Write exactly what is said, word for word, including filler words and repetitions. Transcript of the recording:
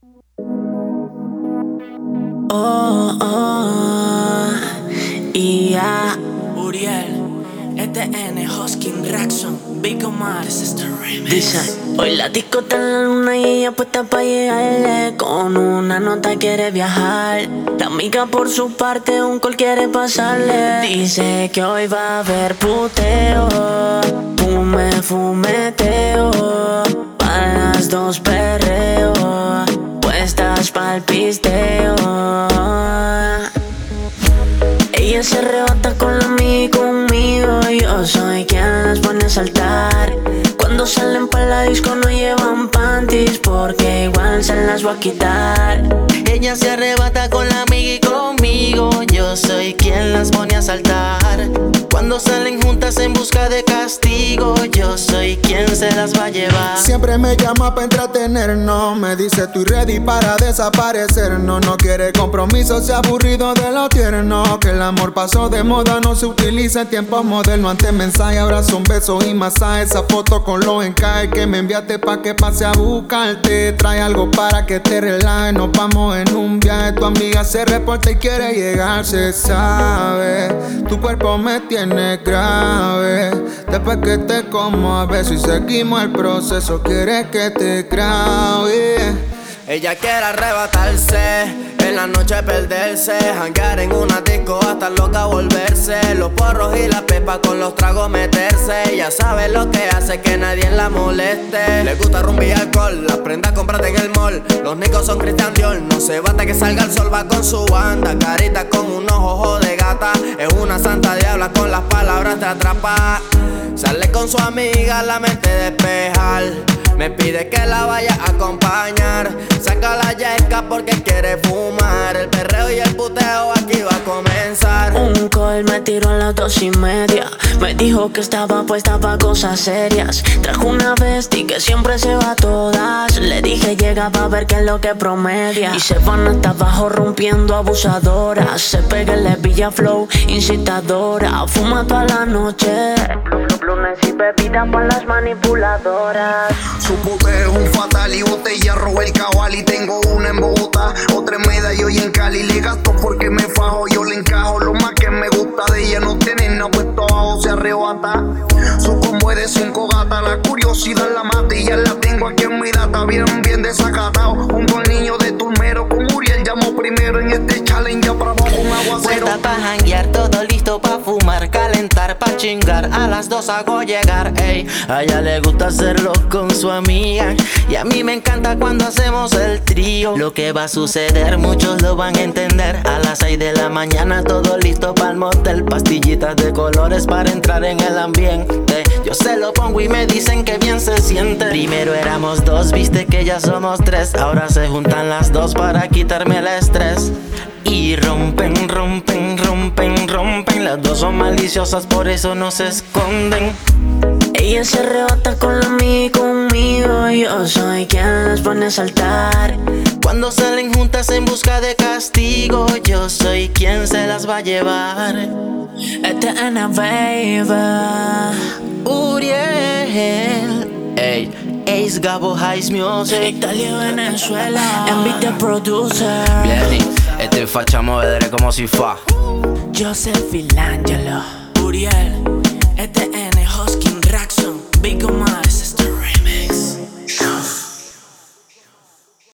Oh, oh, y ya. Uriel, E T N, Hoskin, Raxon, Big Omar, this is the remix. Dice, hoy la disco está en la luna y ella puesta pa' llegarle. Con una nota quiere viajar. La amiga por su parte un call quiere pasarle. Dice que hoy va a haber puteo, fume, fumeteo, para las dos perreo, puestas pa'l pisteo. Ella se arrebata con la amiga conmigo. Yo soy quien las pone a saltar. Cuando salen pa' la disco no llevan panties, porque igual se las va a quitar. Ella se arrebata con la amiga y conmigo. Yo soy quien las pone a saltar. Cuando salen juntas en busca de castigo, yo soy quien se las va a llevar. Siempre me llama pa' entretenernos. Me dice estoy ready para desaparecernos. No quiere compromiso, se ha aburrido de lo tierno. Que el amor pasó de moda, no se utiliza en tiempos modernos. Antes mensaje, ahora son besos y masajes. Esa foto con los encajes que me enviaste pa' que pase a buscarte. Trae algo para que te relajes. Nos vamos en un viaje. Tu amiga se reporta y quiere llegar, se sabe. Tu cuerpo me tiene grave. Después que te como a besos y seguimos el proceso, quieres que te grabe. Ella quiere arrebatarse, en la noche perderse, janguear en una disco hasta loca volverse. Los porros y la pepa con los tragos meterse. Ella sabe lo que hace, que nadie la moleste. Le gusta rumbi y alcohol, las prendas compraste en el mall. Los nicos son Christian Dior, no se bate que salga el sol, va con su banda. Carita con unos ojos de gata, es una santa diabla, con las palabras te atrapa. Sale con su amiga, la mente despejar. Me pide que la vaya a acompañar. Saca la yesca porque quiere fumar. El perreo y el puteo aquí va a comenzar. Un call me tiró a las dos y media. Me dijo que estaba puesta pa' cosas serias. Trajo una bestia que siempre se va a todas. Le dije llega pa' ver qué es lo que promedia. Y se van hasta abajo rompiendo abusadoras. Se pega el Villa Flow, incitadora. Fuma toda la noche. Lunes y bebida pa' las manipuladoras. Su bote es un fatal y botella roba el cabal. Y tengo una en Bogotá, otra en Medallo y en Cali. Le gasto porque me fajo, yo le encajo. Lo más que me gusta de ella no tiene nada puesto abajo, se arrebata. Su combo es de cinco gatas, la curiosidad la mata. Y ya la tengo aquí en mi data, bien, bien desacatado. Junto al niño de Turmero, con Uriel llamo primero en este challenge. Ya bravo con aguacero. Puesta pa' janguear, todo listo pa' fumar, calentar, pa' chingar. A las dos hago llegar, ey. A ella le gusta hacerlo con su amiga y a mí me encanta cuando hacemos el trío. Lo que va a suceder muchos lo van a entender. A las seis de la mañana todo listo para el motel. Pastillitas de colores para entrar en el ambiente. Yo se lo pongo y me dicen que bien se siente. Primero éramos dos, viste que ya somos tres. Ahora se juntan las dos para quitarme el estrés. Y rompen, rompen, rompen, rompen. Las dos son maliciosas, por eso no se esconden. Ella se arrebata con la amiga conmigo. Yo soy quien las pone a saltar. Cuando salen juntas en busca de castigo, yo soy quien se las va a llevar. E T N, baby. Uriel, ey, Ace Gabo Highs Music, Italia, Venezuela, M B T Producer. Vieni, este facciamo vedere como si fa. Joseph Filangelo, Uriel, E T N, Hoskin, Raxon, Big Omar.